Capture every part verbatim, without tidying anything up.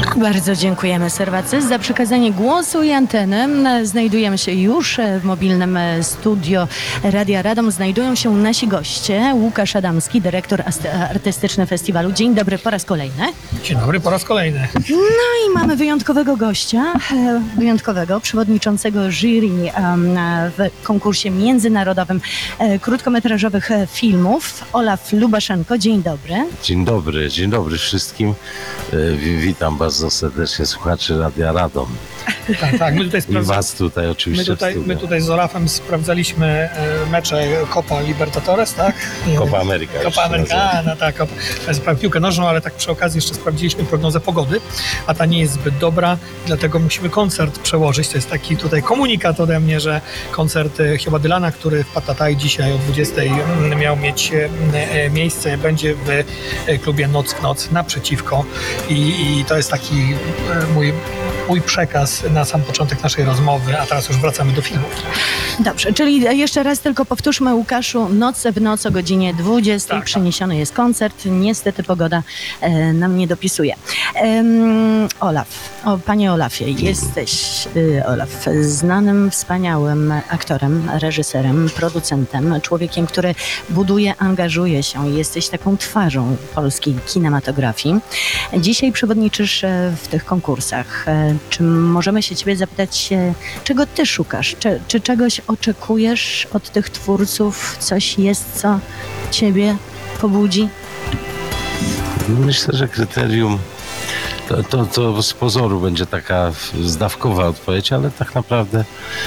Bardzo dziękujemy serwacy za przekazanie głosu i anteny. Znajdujemy się już w mobilnym studio Radia Radom. Znajdują się nasi goście. Łukasz Adamski, dyrektor artystyczny festiwalu. Dzień dobry po raz kolejny. Dzień dobry po raz kolejny. No i mamy wyjątkowego gościa, wyjątkowego przewodniczącego jury w konkursie międzynarodowym krótkometrażowych filmów. Olaf Lubaszenko. Dzień dobry. Dzień dobry, dzień dobry wszystkim. Witam bardzo serdecznie słuchaczy Radia Radom. Tak, tak. My tutaj I was tutaj oczywiście. My tutaj, my tutaj z Olafem sprawdzaliśmy mecze Copa Libertadores, tak? Copa Ameryka. Copa Ameryka, no tak. Copa, piłkę nożną, ale tak przy okazji jeszcze sprawdziliśmy prognozę pogody, a ta nie jest zbyt dobra, dlatego musimy koncert przełożyć. To jest taki tutaj komunikat ode mnie, że koncert Chyba Dylana, który w Patataj dzisiaj o dwudziestej miał mieć miejsce, będzie w klubie Noc w Noc naprzeciwko i, i to jest taki mój mój przekaz na sam początek naszej rozmowy, a teraz już wracamy do filmu. Dobrze, czyli jeszcze raz tylko powtórzmy, Łukaszu, Noc w noc o godzinie dwudziestej tak, przeniesiony tak. jest koncert. Niestety pogoda e, nam nie dopisuje. Um, Olaf, o, panie Olafie, jesteś, y, Olaf, znanym, wspaniałym aktorem, reżyserem, producentem, człowiekiem, który buduje, angażuje się. Jesteś taką twarzą polskiej kinematografii. Dzisiaj przewodniczysz w tych konkursach. Czy możemy się ciebie zapytać, czego ty szukasz? Czy, czy czegoś oczekujesz od tych twórców? Coś jest, co ciebie pobudzi? Myślę, że kryterium to, to, to z pozoru będzie taka zdawkowa odpowiedź, ale tak naprawdę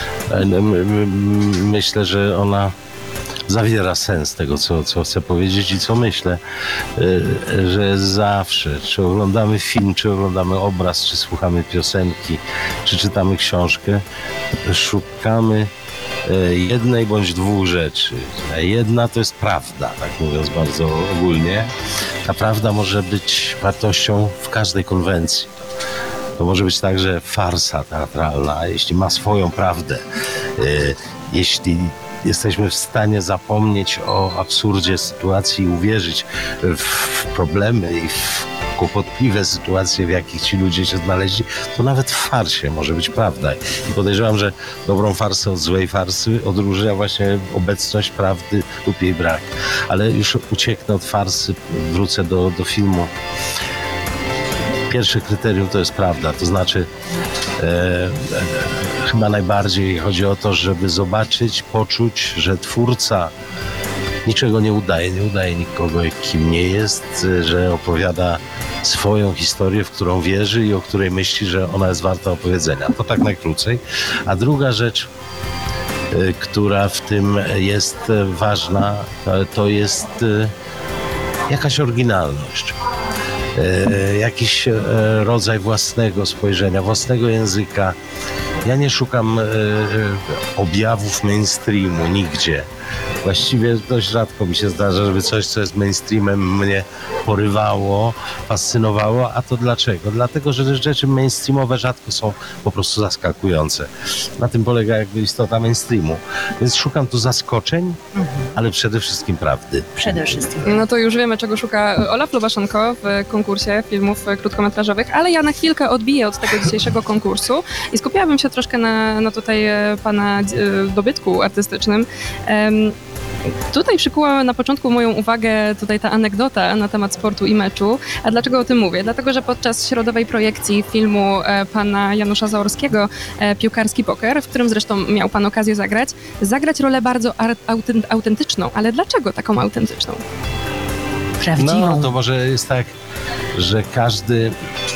myślę, że ona zawiera sens tego, co, co chcę powiedzieć i co myślę, że zawsze, czy oglądamy film, czy oglądamy obraz, czy słuchamy piosenki, czy czytamy książkę, szukamy jednej bądź dwóch rzeczy. Jedna to jest prawda, tak mówiąc bardzo ogólnie. Ta prawda może być wartością w każdej konwencji. To może być także farsa teatralna, jeśli ma swoją prawdę. Jeśli jesteśmy w stanie zapomnieć o absurdzie sytuacji i uwierzyć w problemy i w kłopotliwe sytuacje, w jakich ci ludzie się znaleźli, to nawet w farsie może być prawda. I podejrzewam, że dobrą farsę od złej farsy odróżnia właśnie obecność prawdy lub jej brak. Ale już ucieknę od farsy, wrócę do, do filmu. Pierwsze kryterium to jest prawda, to znaczy e, e, chyba najbardziej chodzi o to, żeby zobaczyć, poczuć, że twórca niczego nie udaje, nie udaje nikogo, kim nie jest, że opowiada swoją historię, w którą wierzy i o której myśli, że ona jest warta opowiedzenia. To tak najkrócej. A druga rzecz, e, która w tym jest ważna, to jest e, jakaś oryginalność. E, jakiś e, rodzaj własnego spojrzenia, własnego języka. Ja nie szukam e, objawów mainstreamu nigdzie. Właściwie dość rzadko mi się zdarza, żeby coś, co jest mainstreamem, mnie porywało, fascynowało. A to dlaczego? Dlatego, że rzeczy mainstreamowe rzadko są po prostu zaskakujące. Na tym polega jakby istota mainstreamu. Więc szukam tu zaskoczeń, mhm. ale przede wszystkim prawdy. Przede wszystkim. No to już wiemy, czego szuka Olaf Lubaszenko w konkursie filmów krótkometrażowych, ale ja na chwilkę odbiję od tego dzisiejszego konkursu i skupiłabym się troszkę na, na tutaj pana dobytku artystycznym. Tutaj przykuła na początku moją uwagę tutaj ta anegdota na temat sportu i meczu. A dlaczego o tym mówię? Dlatego, że podczas środowej projekcji filmu e, pana Janusza Zaorskiego e, Piłkarski poker, w którym zresztą miał pan okazję zagrać, zagrać rolę bardzo autent- autentyczną. Ale dlaczego taką autentyczną? Prawdziwą. No to może jest tak, że każdy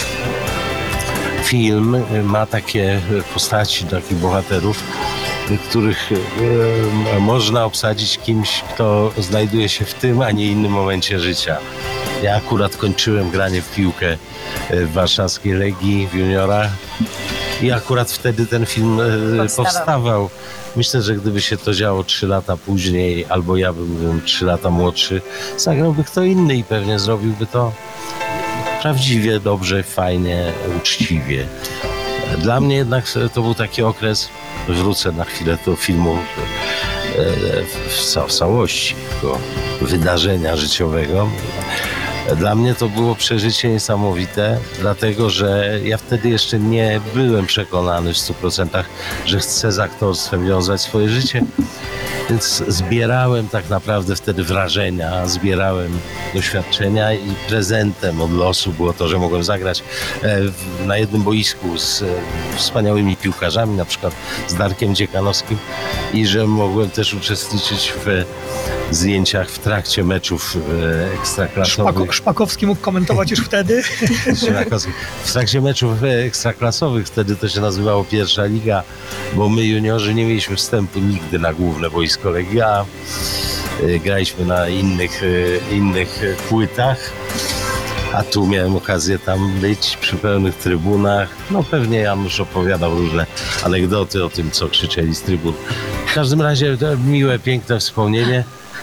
film ma takie postaci, takich bohaterów, których e, można obsadzić kimś, kto znajduje się w tym, a nie innym momencie życia. Ja akurat kończyłem granie w piłkę w warszawskiej Legii w juniorach i akurat wtedy ten film e, powstawał. powstawał. Myślę, że gdyby się to działo trzy lata później, albo ja bym trzy lata młodszy, zagrałby kto inny i pewnie zrobiłby to prawdziwie, dobrze, fajnie, uczciwie. Dla mnie jednak to był taki okres, wrócę na chwilę do filmu w całości, tego wydarzenia życiowego. Dla mnie to było przeżycie niesamowite, dlatego że ja wtedy jeszcze nie byłem przekonany w stu procentach, że chcę z aktorstwem wiązać swoje życie. Więc zbierałem tak naprawdę wtedy wrażenia, zbierałem doświadczenia i prezentem od losu było to, że mogłem zagrać e, w- na jednym boisku z e, wspaniałymi piłkarzami, na przykład z Darkiem Dziekanowskim i że mogłem też uczestniczyć w e, zdjęciach w trakcie meczów e, ekstraklasowych. Szpako, Szpakowski mógł komentować już wtedy. Szlakowski. W trakcie meczów e, ekstraklasowych, wtedy to się nazywało Pierwsza Liga, bo my juniorzy nie mieliśmy wstępu nigdy na główne boisko Legii A. E, Graliśmy na innych, e, innych e, płytach, a tu miałem okazję tam być przy pełnych trybunach. No pewnie Janusz opowiadał różne anegdoty o tym, co krzyczeli z trybun. W każdym razie to miłe, piękne wspomnienie.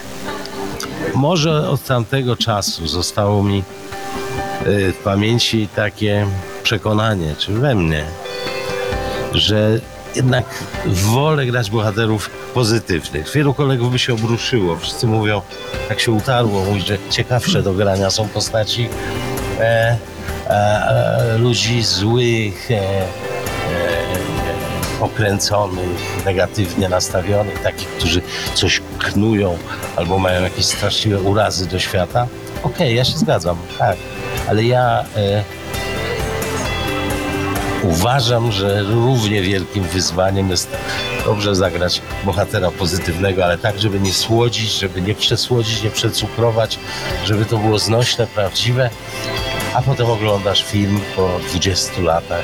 Może od tamtego czasu zostało mi y, w pamięci takie przekonanie, czy we mnie, że jednak wolę grać bohaterów pozytywnych. Wielu kolegów by się obruszyło. Wszyscy mówią, tak się utarło, mówi, że ciekawsze do grania są postaci e, e, e, ludzi złych, e, e, pokręconych, negatywnie nastawionych, takich, którzy coś knują albo mają jakieś straszliwe urazy do świata. Okej, ja się zgadzam, tak, ale ja e, uważam, że równie wielkim wyzwaniem jest dobrze zagrać bohatera pozytywnego, ale tak, żeby nie słodzić, żeby nie przesłodzić, nie przecukrować, żeby to było znośne, prawdziwe, a potem oglądasz film po dwudziestu latach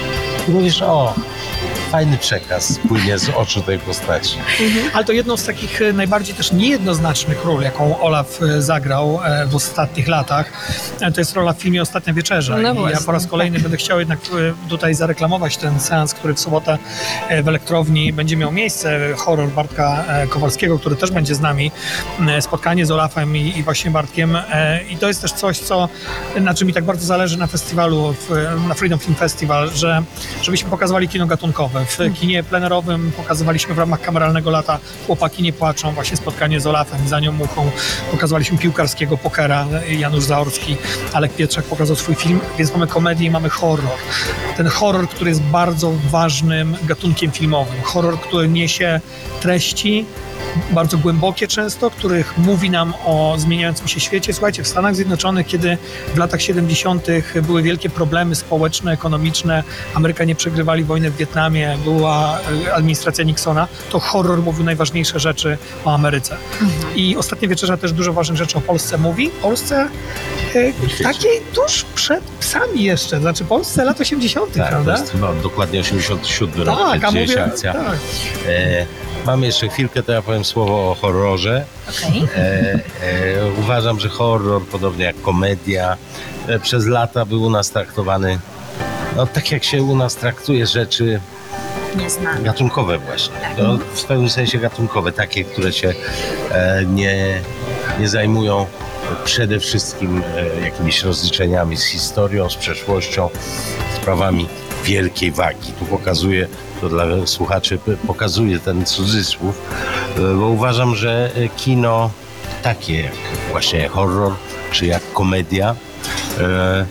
i mówisz, o, fajny przekaz płynie z oczu tej postaci. Ale to jedną z takich e, najbardziej też niejednoznacznych ról, jaką Olaf e, zagrał e, w ostatnich latach, e, to jest rola w filmie Ostatnia Wieczerza. No I ja właśnie, po raz kolejny będę chciał jednak e, tutaj zareklamować ten seans, który w sobotę e, w Elektrowni będzie miał miejsce. Horror Bartka e, Kowalskiego, który też będzie z nami. E, spotkanie z Olafem i, i właśnie Bartkiem. E, I to jest też coś, co, na czym mi tak bardzo zależy na festiwalu, w, na Freedom Film Festival, że żebyśmy pokazywali kino gatunkowe. W kinie plenerowym pokazywaliśmy w ramach kameralnego lata Chłopaki nie płaczą, właśnie spotkanie z Olafem, Za nią muchą. Pokazywaliśmy piłkarskiego pokera, Janusz Zaorski, Alek Pietrzak pokazał swój film, więc mamy komedię i mamy horror. Ten horror, który jest bardzo ważnym gatunkiem filmowym. Horror, który niesie treści, bardzo głębokie często, których mówi nam o zmieniającym się świecie. Słuchajcie, w Stanach Zjednoczonych, kiedy w latach siedemdziesiątych były wielkie problemy społeczne, ekonomiczne, Amerykanie przegrywali wojnę w Wietnamie, była e, administracja Nixona, to horror mówił najważniejsze rzeczy o Ameryce. I Ostatnia Wieczerza też dużo ważnych rzeczy o Polsce mówi. Polsce e, takiej tuż przed psami jeszcze, znaczy Polsce lat osiemdziesiątych, Tak, to prawda? jest chyba dokładnie osiemdziesiąty siódmy rok, Tak, kiedy a dzieje mówię, się akcja. tak. E, mamy jeszcze chwilkę, to ja powiem słowo o horrorze. Okej. E, e, uważam, że horror, podobnie jak komedia, e, przez lata był u nas traktowany, no tak jak się u nas traktuje rzeczy Nie znam. gatunkowe właśnie. To w pewnym sensie gatunkowe, takie, które się e, nie, nie zajmują przede wszystkim e, jakimiś rozliczeniami z historią, z przeszłością, sprawami wielkiej wagi. Tu pokazuję, to dla słuchaczy p- pokazuję ten cudzysłów, e, bo uważam, że e, kino takie jak właśnie horror, czy jak komedia, e, e,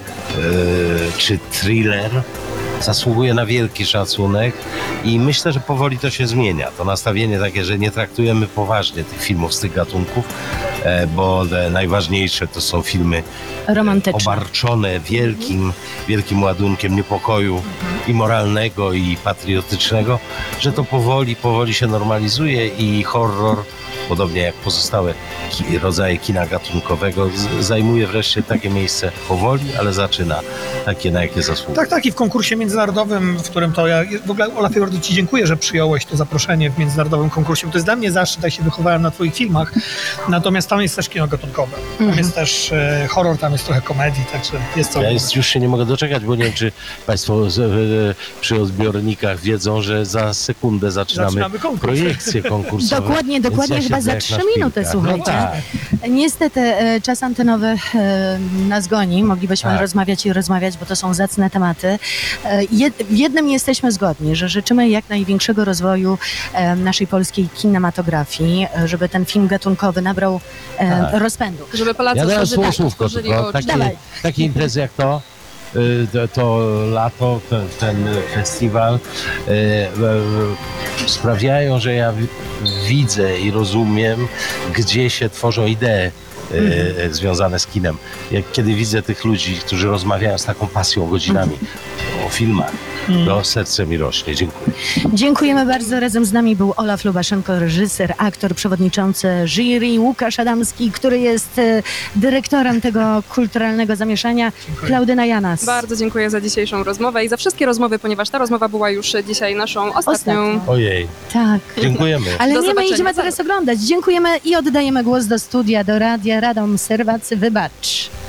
czy thriller zasługuje na wielki szacunek i myślę, że powoli to się zmienia. To nastawienie takie, że nie traktujemy poważnie tych filmów z tych gatunków, e, bo te najważniejsze to są filmy Romantyczne. obarczone wielkim, wielkim ładunkiem niepokoju i moralnego, i patriotycznego, że to powoli, powoli się normalizuje i horror, podobnie jak pozostałe ki- rodzaje kina gatunkowego, z- zajmuje wreszcie takie miejsce powoli, ale zaczyna takie, na jakie zasługuje. Tak, tak. I w konkursie międzynarodowym, w którym to ja... W ogóle, Olafie, bardzo Ci dziękuję, że przyjąłeś to zaproszenie w międzynarodowym konkursie, bo to jest dla mnie zaszczyt, ja się wychowałem na Twoich filmach. Natomiast tam jest też kino gatunkowe. Tam jest też e, horror, tam jest trochę komedii, także jest co... Ja jest, już się nie mogę doczekać, bo nie wiem, czy Państwo z, e, przy odbiornikach wiedzą, że za sekundę zaczynamy, Zaczynamy konkurs. projekcję konkursową. Dokładnie, Więc dokładnie. ja się Chyba Twierdzę za jak trzy na minuty, szpilkach. słuchajcie. No tak. Niestety e, czas antenowy e, nas goni. Moglibyśmy Tak. rozmawiać i rozmawiać, bo to są zacne tematy. E, jed, w jednym jesteśmy zgodni, że życzymy jak największego rozwoju e, naszej polskiej kinematografii, e, żeby ten film gatunkowy nabrał e, Tak. rozpędu. Żeby Polacy Ja dałem otworzyli- słowo słówko, otworzyli tylko oczy. takie, Dawaj. takie imprezy jak to, y, to, to lato, ten, ten festiwal y, y, sprawiają, że ja wi- widzę i rozumiem, gdzie się tworzą idee y, związane z kinem. Jak kiedy widzę tych ludzi, którzy rozmawiają z taką pasją godzinami o filmach, to serce mi rośnie. Dziękuję. Dziękujemy bardzo. Razem z nami był Olaf Lubaszenko, reżyser, aktor, przewodniczący jury, Łukasz Adamski, który jest e, dyrektorem tego kulturalnego zamieszania, Klaudyna Janas. Bardzo dziękuję za dzisiejszą rozmowę i za wszystkie rozmowy, ponieważ ta rozmowa była już dzisiaj naszą ostatnią. Ostatnią. Ojej, Tak. dziękujemy. Ale Do nie, my zobaczenia idziemy za teraz oglądać. Dziękujemy i oddajemy głos do studia, do radia Radom Serwacy Wybacz.